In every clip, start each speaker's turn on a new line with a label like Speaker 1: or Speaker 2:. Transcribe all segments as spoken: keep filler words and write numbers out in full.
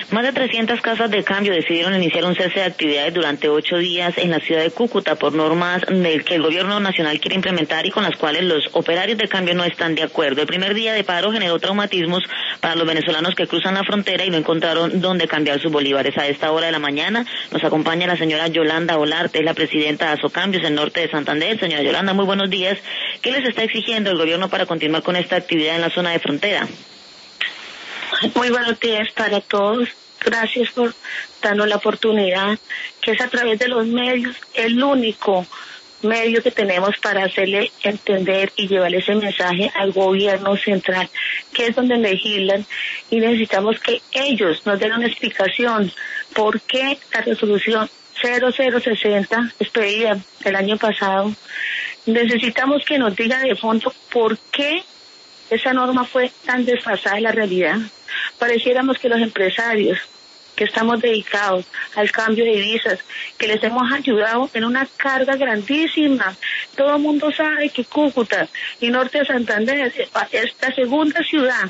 Speaker 1: Más de trescientas casas de cambio decidieron iniciar un cese de actividades durante ocho días en la ciudad de Cúcuta por normas del que el gobierno nacional quiere implementar y con las cuales los operarios de cambio no están de acuerdo. El primer día de paro generó traumatismos para los venezolanos que cruzan la frontera y no encontraron dónde cambiar sus bolívares. A esta hora de la mañana nos acompaña la señora Yolanda Olarte, es la presidenta de Asocambios en Norte de Santander. Señora Yolanda, muy buenos días. ¿Qué les está exigiendo el gobierno para continuar con esta actividad en la zona de frontera?
Speaker 2: Muy buenos días para todos. Gracias por darnos la oportunidad, que es a través de los medios, el único medio que tenemos para hacerle entender y llevarle ese mensaje al gobierno central, que es donde legislan, y necesitamos que ellos nos den una explicación por qué la resolución cero cero sesenta expedida el año pasado. Necesitamos que nos diga de fondo por qué esa norma fue tan desfasada de la realidad. Pareciéramos que los empresarios que estamos dedicados al cambio de divisas, que les hemos ayudado en una carga grandísima. Todo el mundo sabe que Cúcuta y Norte de Santander es la segunda ciudad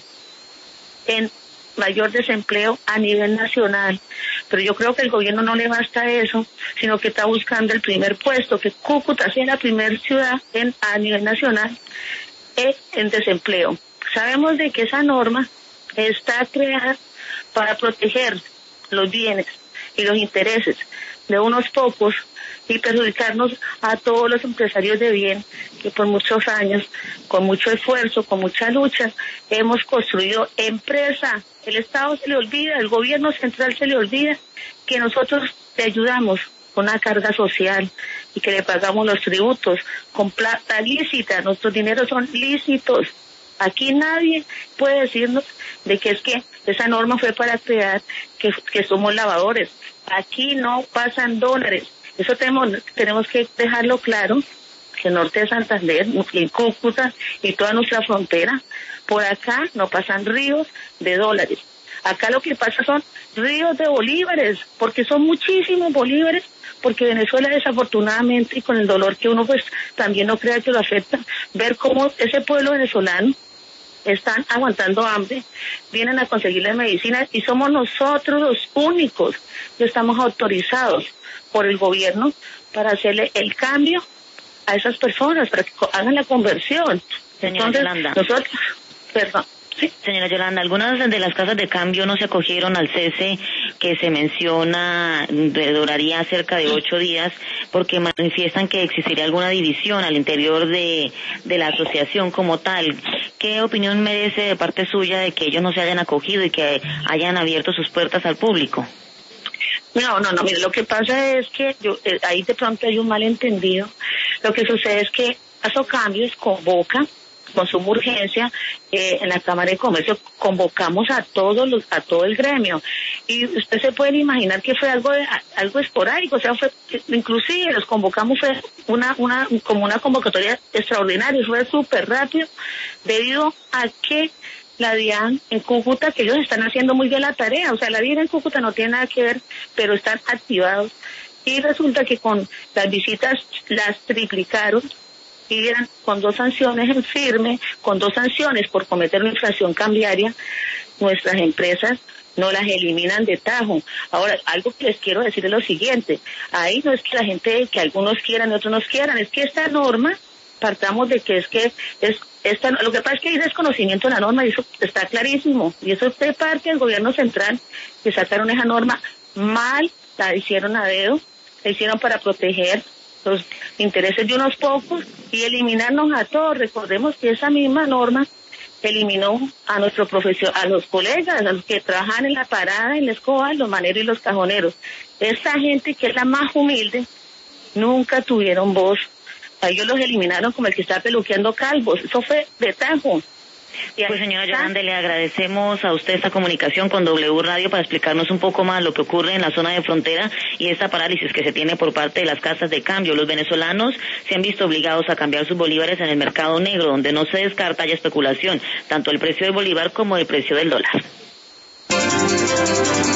Speaker 2: en mayor desempleo a nivel nacional. Pero yo creo que el gobierno no le basta eso, sino que está buscando el primer puesto, que Cúcuta sea la primera ciudad en, a nivel nacional en, en desempleo. Sabemos de que esa norma está creada para proteger los bienes y los intereses de unos pocos y perjudicarnos a todos los empresarios de bien que por muchos años, con mucho esfuerzo, con mucha lucha, hemos construido empresa. El Estado se le olvida, el gobierno central se le olvida que nosotros le ayudamos con una carga social y que le pagamos los tributos con plata lícita. Nuestros dineros son lícitos. Aquí nadie puede decirnos de que es que esa norma fue para crear que, que somos lavadores. Aquí no pasan dólares. Eso tenemos, tenemos que dejarlo claro, que el Norte de Santander, en Cúcuta y toda nuestra frontera, por acá no pasan ríos de dólares. Acá lo que pasa son ríos de bolívares, porque son muchísimos bolívares, porque Venezuela desafortunadamente, y con el dolor que uno pues también no crea que lo afecta, ver cómo ese pueblo venezolano están aguantando hambre, vienen a conseguir la medicina y somos nosotros los únicos que estamos autorizados por el gobierno para hacerle el cambio a esas personas, para que hagan la conversión.
Speaker 1: Señora
Speaker 2: Entonces,
Speaker 1: Yolanda.
Speaker 2: nosotros, perdón. Sí.
Speaker 1: Señora Yolanda, algunas de las casas de cambio no se acogieron al cese que se menciona, duraría cerca de ocho días, porque manifiestan que existiría alguna división al interior de, de la asociación como tal. ¿Qué opinión merece de parte suya de que ellos no se hayan acogido y que hayan abierto sus puertas al público?
Speaker 2: No, no, no, mire, lo que pasa es que yo, eh, ahí de pronto hay un malentendido. Lo que sucede es que Asocambios convoca con suma urgencia eh, en la Cámara de Comercio, convocamos a todos los, a todo el gremio, y usted se puede imaginar que fue algo de, algo esporádico, o sea, fue, inclusive los convocamos, fue una, una, como una convocatoria extraordinaria, fue súper rápido, debido a que la DIAN en Cúcuta, que ellos están haciendo muy bien la tarea, o sea, la DIAN en Cúcuta no tiene nada que ver, pero están activados, y resulta que con las visitas las triplicaron, y eran con dos sanciones en firme, con dos sanciones por cometer una infracción cambiaria, nuestras empresas no las eliminan de tajo. Ahora, algo que les quiero decir es lo siguiente, ahí no es que la gente, que algunos quieran y otros no quieran, es que esta norma, partamos de que es que es esta, lo que pasa es que hay desconocimiento de la norma y eso está clarísimo, y eso es de parte del gobierno central, que sacaron esa norma mal, la hicieron a dedo, la hicieron para proteger los intereses de unos pocos y eliminarnos a todos. Recordemos que esa misma norma eliminó a nuestro profesor, a los colegas, a los que trabajan en la parada, en la escoba, los maneros y los cajoneros. Esa gente que es la más humilde, nunca tuvieron voz. A ellos los eliminaron como el que está peluqueando calvos. Eso fue de tajo.
Speaker 1: Pues señora Yolanda, le agradecemos a usted esta comunicación con W Radio para explicarnos un poco más lo que ocurre en la zona de frontera y esta parálisis que se tiene por parte de las casas de cambio. Los venezolanos se han visto obligados a cambiar sus bolívares en el mercado negro, donde no se descarta haya especulación, tanto el precio del bolívar como el precio del dólar.